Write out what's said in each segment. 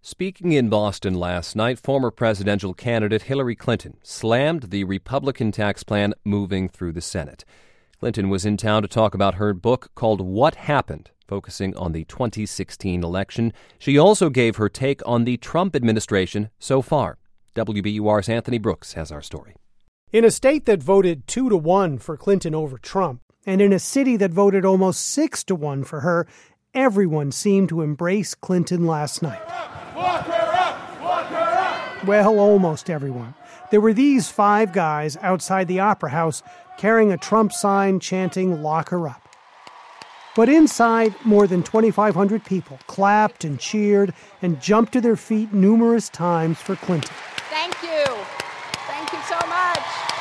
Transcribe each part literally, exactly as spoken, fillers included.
Speaking in Boston last night, former presidential candidate Hillary Clinton slammed the Republican tax plan moving through the Senate. Clinton was in town to talk about her book called What Happened, focusing on the twenty sixteen election. She also gave her take on the Trump administration so far. W B U R's Anthony Brooks has our story. In a state that voted two to one for Clinton over Trump, and in a city that voted almost six to one for her, everyone seemed to embrace Clinton last night. Lock her up! Lock her up! Well, almost everyone. There were these five guys outside the Opera House carrying a Trump sign chanting, "Lock her up." But inside, more than twenty-five hundred people clapped and cheered and jumped to their feet numerous times for Clinton. Thank you. Thank you so much.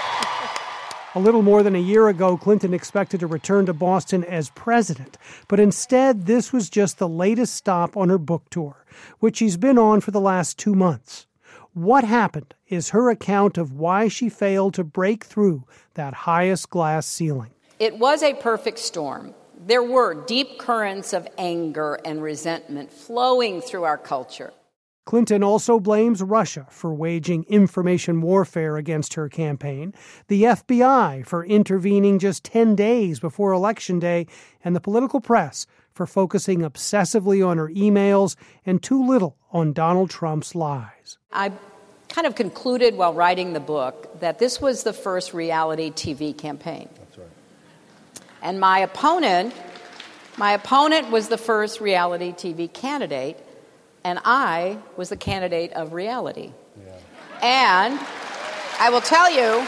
A little more than a year ago, Clinton expected to return to Boston as president, but instead this was just the latest stop on her book tour, which she's been on for the last two months. What Happened is her account of why she failed to break through that highest glass ceiling. It was a perfect storm. There were deep currents of anger and resentment flowing through our culture. Clinton also blames Russia for waging information warfare against her campaign, the F B I for intervening just ten days before Election Day, and the political press for focusing obsessively on her emails and too little on Donald Trump's lies. I kind of concluded while writing the book that this was the first reality T V campaign. That's right. And my opponent, my opponent was the first reality T V candidate, and I was the candidate of reality. Yeah. And I will tell you,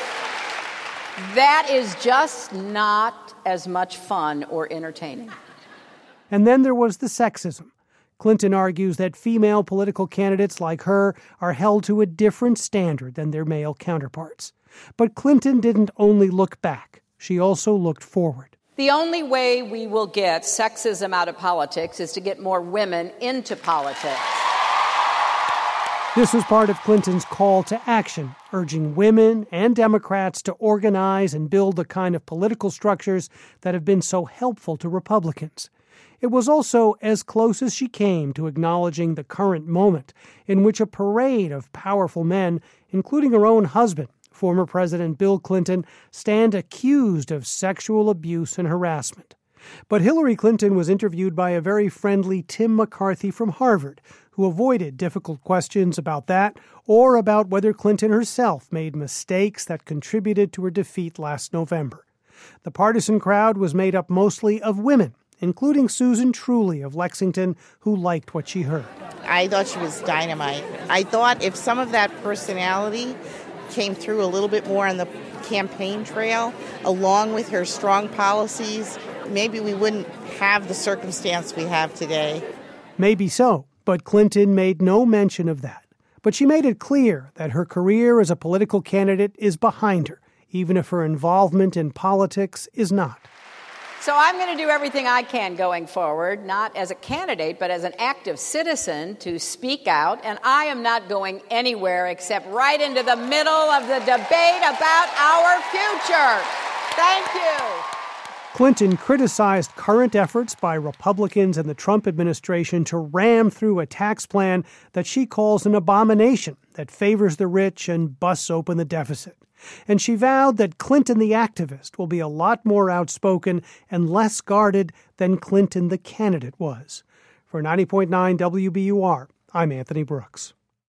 that is just not as much fun or entertaining. And then there was the sexism. Clinton argues that female political candidates like her are held to a different standard than their male counterparts. But Clinton didn't only look back. She also looked forward. The only way we will get sexism out of politics is to get more women into politics. This was part of Clinton's call to action, urging women and Democrats to organize and build the kind of political structures that have been so helpful to Republicans. It was also as close as she came to acknowledging the current moment in which a parade of powerful men, including her own husband, former President Bill Clinton, stand accused of sexual abuse and harassment. But Hillary Clinton was interviewed by a very friendly Tim McCarthy from Harvard, who avoided difficult questions about that or about whether Clinton herself made mistakes that contributed to her defeat last November. The partisan crowd was made up mostly of women, including Susan Truly of Lexington, who liked what she heard. I thought she was dynamite. I thought if some of that personality came through a little bit more on the campaign trail, along with her strong policies, maybe we wouldn't have the circumstance we have today. Maybe so, but Clinton made no mention of that. But she made it clear that her career as a political candidate is behind her, even if her involvement in politics is not. So I'm going to do everything I can going forward, not as a candidate, but as an active citizen to speak out. And I am not going anywhere except right into the middle of the debate about our future. Thank you. Clinton criticized current efforts by Republicans and the Trump administration to ram through a tax plan that she calls an abomination that favors the rich and busts open the deficit. And she vowed that Clinton the activist will be a lot more outspoken and less guarded than Clinton the candidate was. For ninety point nine W B U R, I'm Anthony Brooks.